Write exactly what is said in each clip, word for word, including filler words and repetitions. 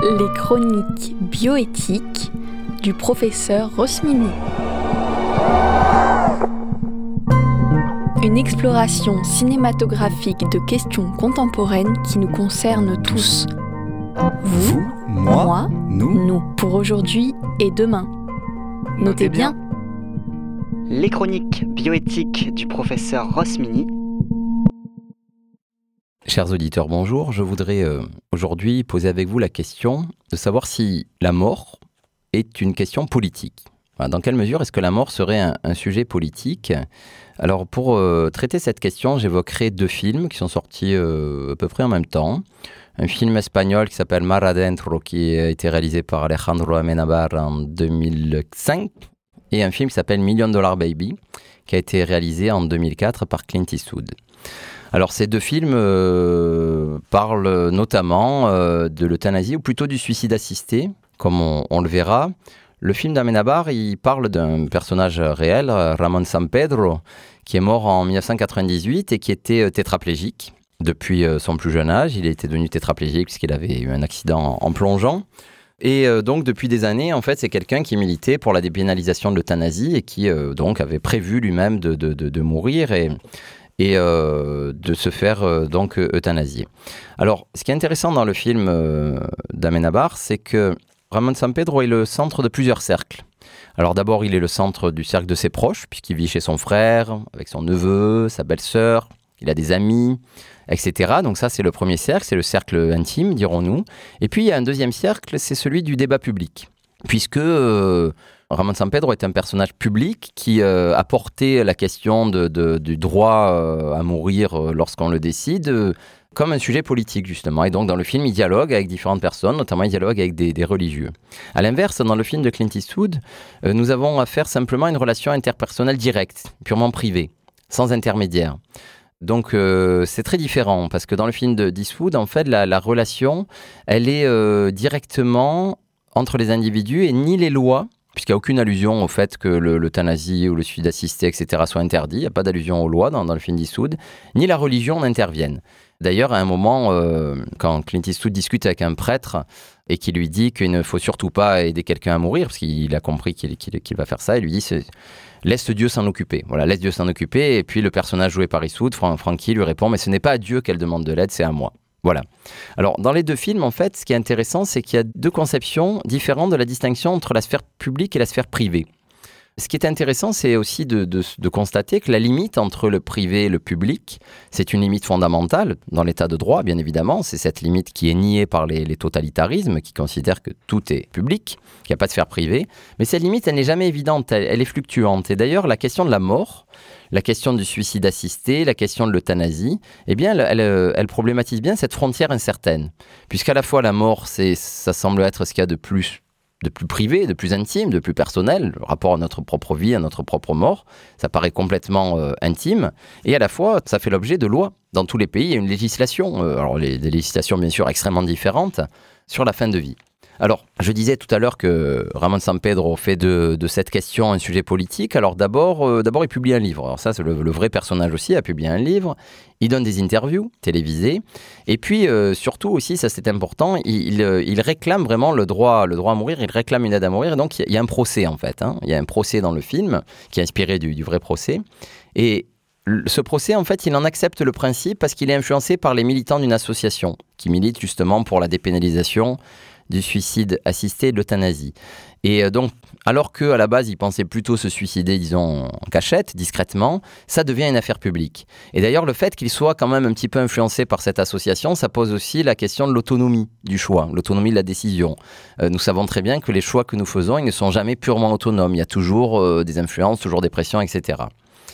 Les chroniques bioéthiques du professeur Rosmini. Une exploration cinématographique de questions contemporaines qui nous concernent tous. Vous, Vous, moi, moi, nous. nous, pour aujourd'hui et demain. Notez bien. Les chroniques bioéthiques du professeur Rosmini. Chers auditeurs, bonjour. Je voudrais euh, aujourd'hui poser avec vous la question de savoir si la mort est une question politique. Voilà, dans quelle mesure est-ce que la mort serait un, un sujet politique ? Alors pour euh, traiter cette question, j'évoquerai deux films qui sont sortis euh, à peu près en même temps. Un film espagnol qui s'appelle Mar Adentro, qui a été réalisé par Alejandro Amenábar en deux mille cinq, et un film qui s'appelle Million Dollar Baby, qui a été réalisé en deux mille quatre par Clint Eastwood. Alors ces deux films euh, parlent notamment euh, de l'euthanasie, ou plutôt du suicide assisté, comme on, on le verra. Le film d'Amenábar, il parle d'un personnage réel, Ramón Sampedro, qui est mort en dix-neuf cent quatre-vingt-dix-huit et qui était tétraplégique. Depuis son plus jeune âge, il était devenu tétraplégique puisqu'il avait eu un accident en plongeant. Et euh, donc depuis des années, en fait, c'est quelqu'un qui militait pour la dépénalisation de l'euthanasie et qui euh, donc avait prévu lui-même de, de, de, de mourir et, et euh, de se faire euh, donc euthanasier. Alors, ce qui est intéressant dans le film euh, d'Amenábar, c'est que Ramón Sampedro est le centre de plusieurs cercles. Alors d'abord, il est le centre du cercle de ses proches, puisqu'il vit chez son frère, avec son neveu, sa belle-sœur, il a des amis, et cetera. Donc ça, c'est le premier cercle, c'est le cercle intime, dirons-nous. Et puis, il y a un deuxième cercle, c'est celui du débat public. Puisque euh, Ramón Sampedro est un personnage public qui euh, a porté la question de, de, du droit euh, à mourir euh, lorsqu'on le décide, euh, comme un sujet politique, justement. Et donc, dans le film, il dialogue avec différentes personnes, notamment il dialogue avec des, des religieux. À l'inverse, dans le film de Clint Eastwood, euh, nous avons affaire simplement à une relation interpersonnelle directe, purement privée, sans intermédiaire. Donc euh, c'est très différent, parce que dans le film de Eastwood, en fait, la, la relation, elle est euh, directement entre les individus et ni les lois, puisqu'il n'y a aucune allusion au fait que le, l'euthanasie ou le suicide assisté, et cetera soit interdit, il n'y a pas d'allusion aux lois dans, dans le film d'Eastwood, ni la religion n'interviennent. D'ailleurs, à un moment, euh, quand Clint Eastwood discute avec un prêtre et qui lui dit qu'il ne faut surtout pas aider quelqu'un à mourir, parce qu'il a compris qu'il, qu'il, qu'il va faire ça, il lui dit c'est, « laisse Dieu s'en occuper ». Voilà, laisse Dieu s'en occuper. Et puis le personnage joué par Eastwood, Fran- Frankie, lui répond « mais ce n'est pas à Dieu qu'elle demande de l'aide, c'est à moi ». Voilà. Alors, dans les deux films, en fait, ce qui est intéressant, c'est qu'il y a deux conceptions différentes de la distinction entre la sphère publique et la sphère privée. Ce qui est intéressant, c'est aussi de, de, de constater que la limite entre le privé et le public, c'est une limite fondamentale dans l'état de droit, bien évidemment. C'est cette limite qui est niée par les, les totalitarismes, qui considèrent que tout est public, qu'il n'y a pas de sphère privée. Mais cette limite, elle n'est jamais évidente, elle, elle est fluctuante. Et d'ailleurs, la question de la mort, la question du suicide assisté, la question de l'euthanasie, eh bien, elle, elle, elle problématise bien cette frontière incertaine. Puisqu'à la fois, la mort, c'est, ça semble être ce qu'il y a de plus de plus privé, de plus intime, de plus personnel, le rapport à notre propre vie, à notre propre mort, ça paraît complètement euh, intime, et à la fois, ça fait l'objet de lois. Dans tous les pays, il y a une législation, euh, alors les, des législations bien sûr extrêmement différentes, sur la fin de vie. Alors, je disais tout à l'heure que Ramón Sampedro fait de, de cette question un sujet politique. Alors d'abord, euh, d'abord il publie un livre. Alors ça, c'est le, le vrai personnage aussi, a publié un livre. Il donne des interviews télévisées. Et puis, euh, surtout aussi, ça c'est important, il, il, il réclame vraiment le droit, le droit à mourir, il réclame une aide à mourir. Et donc, il y a un procès en fait. Hein. Il y a un procès dans le film qui est inspiré du, du vrai procès. Et ce procès, en fait, il en accepte le principe parce qu'il est influencé par les militants d'une association qui milite justement pour la dépénalisation du suicide assisté et de l'euthanasie. Et donc, alors qu'à la base, il pensait plutôt se suicider, disons, en cachette, discrètement, ça devient une affaire publique. Et d'ailleurs, le fait qu'il soit quand même un petit peu influencé par cette association, ça pose aussi la question de l'autonomie du choix, l'autonomie de la décision. Euh, nous savons très bien que les choix que nous faisons, ils ne sont jamais purement autonomes. Il y a toujours euh, des influences, toujours des pressions, et cetera.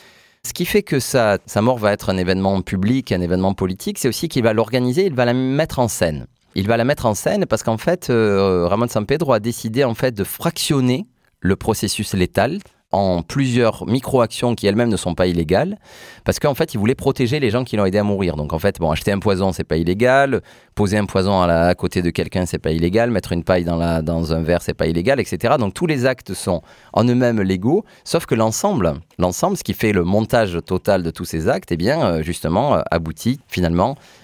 Ce qui fait que sa, sa mort va être un événement public, un événement politique, c'est aussi qu'il va l'organiser, il va la mettre en scène. Il va la mettre en scène parce qu'en fait, euh, Ramón Sampedro a décidé en fait de fractionner le processus létal en plusieurs micro-actions qui elles-mêmes ne sont pas illégales, parce qu'en fait, il voulait protéger les gens qui l'ont aidé à mourir. Donc en fait, bon, acheter un poison, c'est pas illégal, poser un poison à, la, à côté de quelqu'un, c'est pas illégal, mettre une paille dans, la, dans un verre, c'est pas illégal, et cetera. Donc tous les actes sont en eux-mêmes légaux, sauf que l'ensemble, l'ensemble, ce qui fait le montage total de tous ces actes, eh bien, justement, aboutit finalement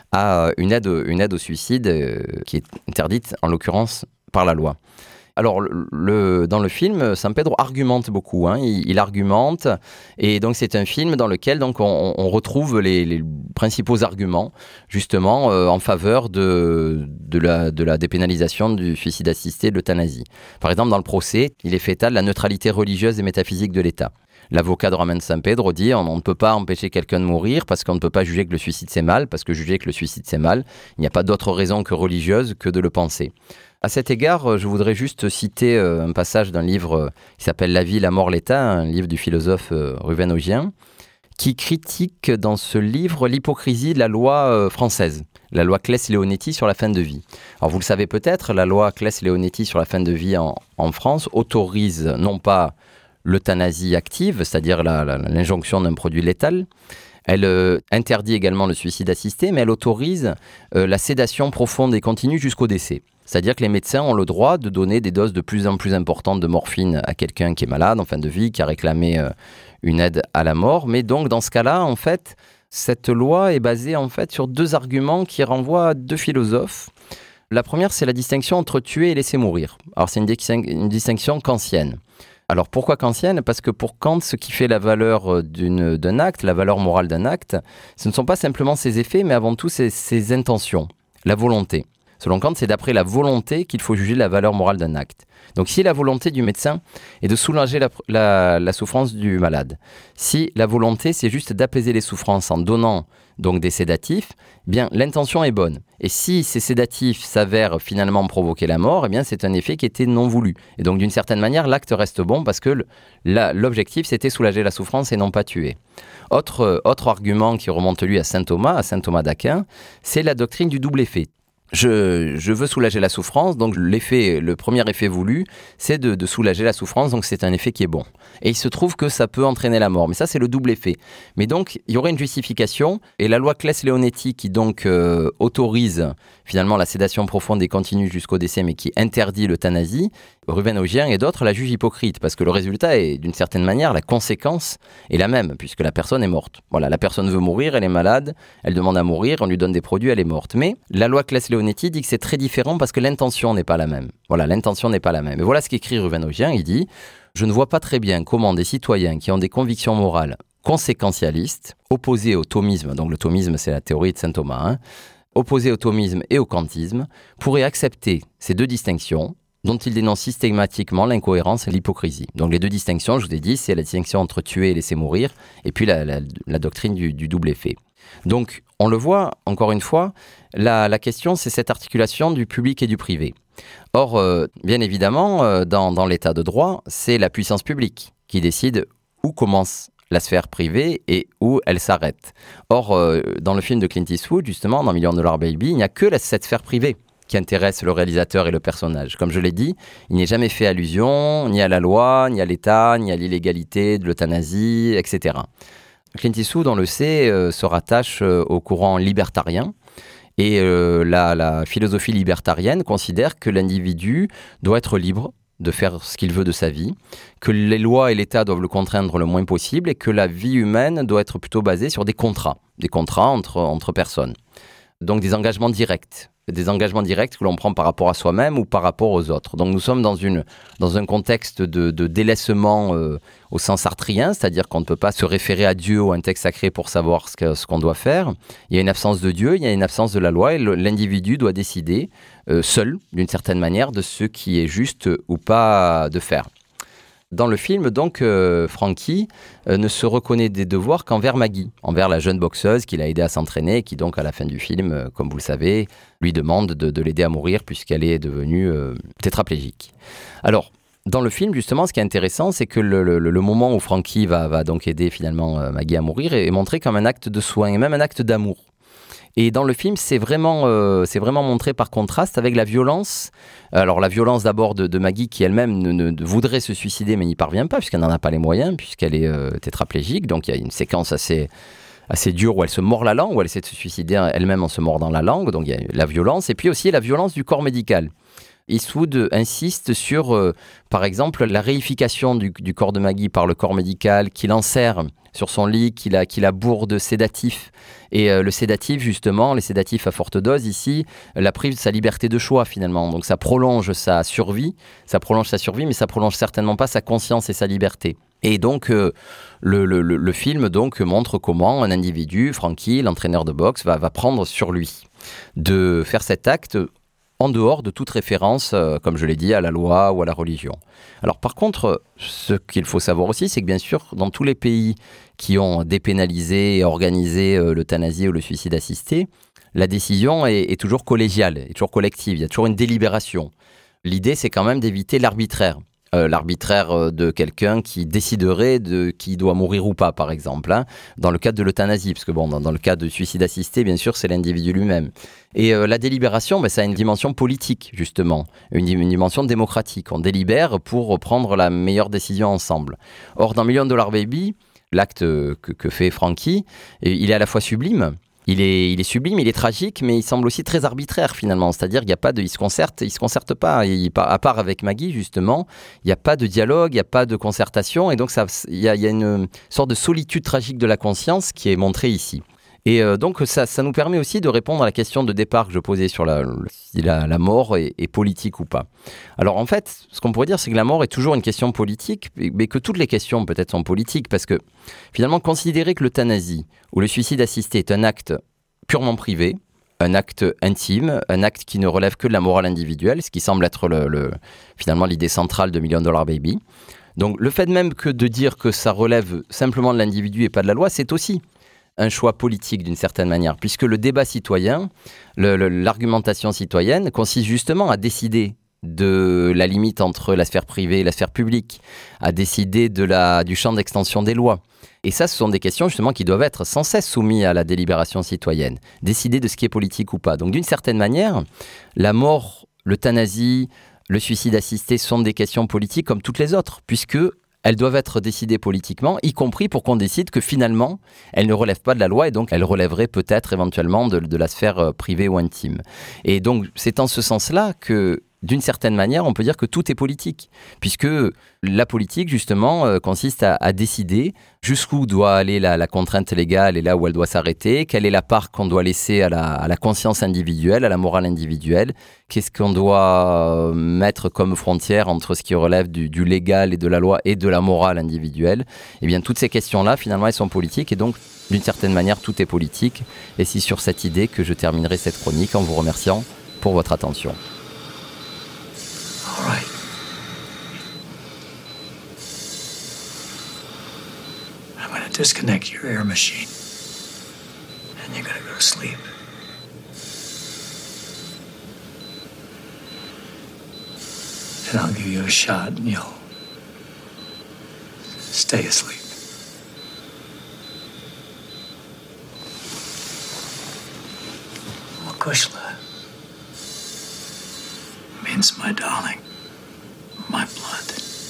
à une aide, une aide au suicide euh, qui est interdite, en l'occurrence, par la loi. Alors, le, dans le film, San Pedro argumente beaucoup, hein, il, il argumente, et donc c'est un film dans lequel donc, on, on retrouve les, les principaux arguments, justement, euh, en faveur de, de, la, de la dépénalisation du suicide assisté, de l'euthanasie. Par exemple, dans le procès, il est fait état de la neutralité religieuse et métaphysique de l'État. L'avocat de Ramón San Pedro dit on, on ne peut pas empêcher quelqu'un de mourir parce qu'on ne peut pas juger que le suicide c'est mal, parce que juger que le suicide c'est mal, il n'y a pas d'autre raison que religieuse que de le penser. À cet égard, je voudrais juste citer un passage d'un livre qui s'appelle « La vie, la mort, l'État », un livre du philosophe Ruven Augien, qui critique dans ce livre l'hypocrisie de la loi française, la loi Claes-Leonetti sur la fin de vie. Alors vous le savez peut-être, la loi Claes-Leonetti sur la fin de vie en, en France autorise non pas l'euthanasie active, c'est-à-dire la, la, l'injonction d'un produit létal. Elle euh, interdit également le suicide assisté, mais elle autorise euh, la sédation profonde et continue jusqu'au décès. C'est-à-dire que les médecins ont le droit de donner des doses de plus en plus importantes de morphine à quelqu'un qui est malade en fin de vie, qui a réclamé euh, une aide à la mort. Mais donc, dans ce cas-là, en fait, cette loi est basée en fait sur deux arguments qui renvoient à deux philosophes. La première, c'est la distinction entre tuer et laisser mourir. Alors, c'est une, distin- une distinction kantienne. Alors pourquoi kantienne ? Parce que pour Kant, ce qui fait la valeur d'une, d'un acte, la valeur morale d'un acte, ce ne sont pas simplement ses effets, mais avant tout ses, ses intentions, la volonté. Selon Kant, c'est d'après la volonté qu'il faut juger la valeur morale d'un acte. Donc si la volonté du médecin est de soulager la, la, la souffrance du malade, si la volonté c'est juste d'apaiser les souffrances en donnant donc des sédatifs, eh bien l'intention est bonne. Et si ces sédatifs s'avèrent finalement provoquer la mort, eh bien c'est un effet qui était non voulu. Et donc d'une certaine manière, l'acte reste bon parce que le, la, l'objectif c'était soulager la souffrance et non pas tuer. Autre, autre argument qui remonte lui à saint Thomas, à saint Thomas d'Aquin, c'est la doctrine du double effet. Je, je veux soulager la souffrance, donc l'effet, le premier effet voulu, c'est de, de soulager la souffrance, donc c'est un effet qui est bon. Et il se trouve que ça peut entraîner la mort, mais ça c'est le double effet. Mais donc, il y aurait une justification, et la loi Claes-Leonetti qui donc euh, autorise finalement la sédation profonde et continue jusqu'au décès, mais qui interdit l'euthanasie, Ruven Augien et d'autres la jugent hypocrite, parce que le résultat est d'une certaine manière, la conséquence est la même, puisque la personne est morte. Voilà, la personne veut mourir, elle est malade, elle demande à mourir, on lui donne des produits, elle est morte. Mais la loi Claes-Leonetti dit que c'est très différent parce que l'intention n'est pas la même. Voilà, l'intention n'est pas la même. Et voilà ce qu'écrit Ruven Augien, il dit « Je ne vois pas très bien comment des citoyens qui ont des convictions morales conséquentialistes, opposés au thomisme, donc le thomisme c'est la théorie de saint Thomas, hein, opposés au thomisme et au kantisme, pourraient accepter ces deux distinctions dont il dénonce systématiquement l'incohérence et l'hypocrisie. Donc les deux distinctions, je vous ai dit, c'est la distinction entre tuer et laisser mourir, et puis la, la, la doctrine du, du double effet. Donc on le voit, encore une fois, la, la question c'est cette articulation du public et du privé. Or, euh, bien évidemment, euh, dans, dans l'état de droit, c'est la puissance publique qui décide où commence la sphère privée et où elle s'arrête. Or, euh, dans le film de Clint Eastwood, justement, dans Million Dollar Baby, il n'y a que la, cette sphère privée qui intéresse le réalisateur et le personnage. Comme je l'ai dit, il n'est jamais fait allusion ni à la loi, ni à l'État, ni à l'illégalité de l'euthanasie, et cetera. Clint Eastwood, on le sait, euh, se rattache euh, au courant libertarien. Et euh, la, la philosophie libertarienne considère que l'individu doit être libre de faire ce qu'il veut de sa vie, que les lois et l'État doivent le contraindre le moins possible et que la vie humaine doit être plutôt basée sur des contrats, des contrats entre, entre personnes. Donc des engagements directs. Des engagements directs que l'on prend par rapport à soi-même ou par rapport aux autres. Donc nous sommes dans, une, dans un contexte de, de délaissement euh, au sens sartrien, c'est-à-dire qu'on ne peut pas se référer à Dieu ou à un texte sacré pour savoir ce, que, ce qu'on doit faire. Il y a une absence de Dieu, il y a une absence de la loi et le, l'individu doit décider euh, seul, d'une certaine manière, de ce qui est juste ou pas de faire. Dans le film, donc, euh, Frankie euh, ne se reconnaît des devoirs qu'envers Maggie, envers la jeune boxeuse qu'il a aidé à s'entraîner et qui, donc, à la fin du film, euh, comme vous le savez, lui demande de, de l'aider à mourir puisqu'elle est devenue euh, tétraplégique. Alors, dans le film, justement, ce qui est intéressant, c'est que le, le, le moment où Frankie va, va donc aider finalement euh, Maggie à mourir est, est montré comme un acte de soin et même un acte d'amour. Et dans le film, c'est vraiment, euh, c'est vraiment montré par contraste avec la violence. Alors la violence d'abord de, de Maggie qui elle-même ne, ne, ne voudrait se suicider mais n'y parvient pas puisqu'elle n'en a pas les moyens, puisqu'elle est euh, tétraplégique. Donc il y a une séquence assez, assez dure où elle se mord la langue, où elle essaie de se suicider elle-même en se mordant la langue. Donc il y a la violence et puis aussi la violence du corps médical. Eastwood insiste sur, euh, par exemple, la réification du, du corps de Maggie par le corps médical, qu'il enserre sur son lit, qu'il a, qu'il a bourre de sédatifs. Et euh, le sédatif, justement, les sédatifs à forte dose, ici, euh, la prive de sa liberté de choix, finalement. Donc ça prolonge sa survie, ça prolonge sa survie, mais ça prolonge certainement pas sa conscience et sa liberté. Et donc, euh, le, le, le film donc, montre comment un individu, Frankie, l'entraîneur de boxe, va, va prendre sur lui de faire cet acte en dehors de toute référence, euh, comme je l'ai dit, à la loi ou à la religion. Alors par contre, ce qu'il faut savoir aussi, c'est que bien sûr, dans tous les pays qui ont dépénalisé et organisé euh, l'euthanasie ou le suicide assisté, la décision est, est toujours collégiale, est toujours collective, il y a toujours une délibération. L'idée, c'est quand même d'éviter l'arbitraire. Euh, l'arbitraire de quelqu'un qui déciderait de qui doit mourir ou pas, par exemple, hein, dans le cadre de l'euthanasie, parce que bon, dans, dans le cas de suicide assisté, bien sûr, c'est l'individu lui-même. Et euh, la délibération, ben, ça a une dimension politique, justement, une, une dimension démocratique. On délibère pour prendre la meilleure décision ensemble. Or, dans Million Dollar Baby, l'acte que, que fait Frankie, il est à la fois sublime. Il est, il est sublime, il est tragique, mais il semble aussi très arbitraire finalement. C'est-à-dire qu'il n'y a pas de, il se concerte, il se concerte pas. Il, à part avec Maggie justement, il n'y a pas de dialogue, il n'y a pas de concertation, et donc ça, il y a, il y a une sorte de solitude tragique de la conscience qui est montrée ici. Et euh, donc ça, ça nous permet aussi de répondre à la question de départ que je posais sur la, si la, la mort est, est politique ou pas. Alors en fait, ce qu'on pourrait dire, c'est que la mort est toujours une question politique, mais que toutes les questions peut-être sont politiques, parce que finalement, considérer que l'euthanasie ou le suicide assisté est un acte purement privé, un acte intime, un acte qui ne relève que de la morale individuelle, ce qui semble être le, le, finalement l'idée centrale de Million Dollar Baby. Donc le fait même que de dire que ça relève simplement de l'individu et pas de la loi, c'est aussi un choix politique d'une certaine manière, puisque le débat citoyen, le, le, l'argumentation citoyenne consiste justement à décider de la limite entre la sphère privée et la sphère publique, à décider de la, du champ d'extension des lois. Et ça, ce sont des questions justement qui doivent être sans cesse soumises à la délibération citoyenne, décider de ce qui est politique ou pas. Donc d'une certaine manière, la mort, l'euthanasie, le suicide assisté sont des questions politiques comme toutes les autres, puisque elles doivent être décidées politiquement, y compris pour qu'on décide que finalement, elles ne relèvent pas de la loi et donc elles relèveraient peut-être éventuellement de, de la sphère privée ou intime. Et donc, c'est en ce sens-là que, d'une certaine manière, on peut dire que tout est politique, puisque la politique, justement, euh, consiste à, à décider jusqu'où doit aller la, la contrainte légale et là où elle doit s'arrêter, quelle est la part qu'on doit laisser à la, à la conscience individuelle, à la morale individuelle, qu'est-ce qu'on doit mettre comme frontière entre ce qui relève du, du légal et de la loi et de la morale individuelle. Eh bien, toutes ces questions-là, finalement, elles sont politiques et donc, d'une certaine manière, tout est politique. Et c'est sur cette idée que je terminerai cette chronique en vous remerciant pour votre attention. All right. I'm going to disconnect your air machine. And you're going to go to sleep. And I'll give you a shot and you'll stay asleep. Kushla means my darling. My blood.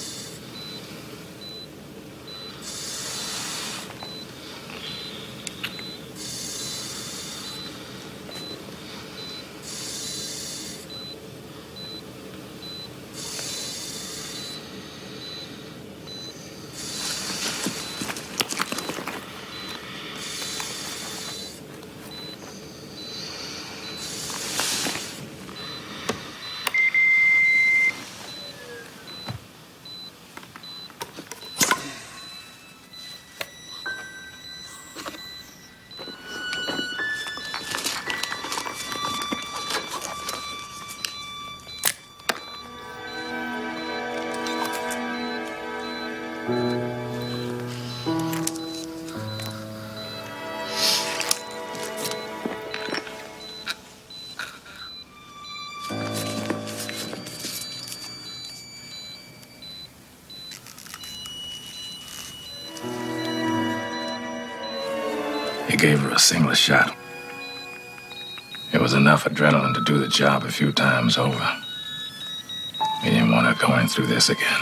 He gave her a single shot. It was enough adrenaline to do the job a few times over. He didn't want her going through this again.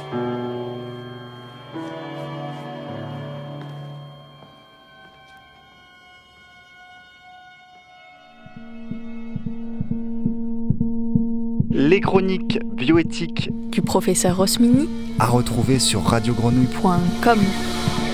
Les chroniques bioéthiques du professeur Rosmini à retrouver sur radio grenouille point com.